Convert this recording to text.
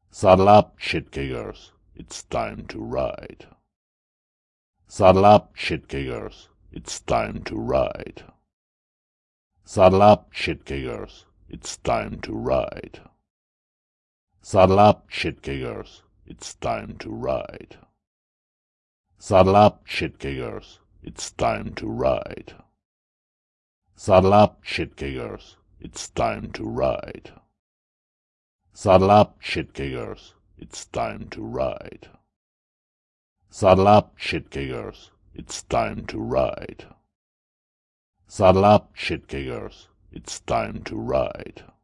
Saddle up, shit-kickers, it's time to ride. Saddle up, shit-kickers, it's time to ride. Saddle up, shit-kickers, it's time to ride. Saddle up, shit-kickers, it's time to ride. Saddle up, shit-kickers, it's time to ride. Saddle up, shit-kickers, it's time to ride. Saddle up, shit-kickers, it's time to ride. Saddle up, shit-kickers, it's time to ride. Saddle up, shit-kickers, it's time to ride.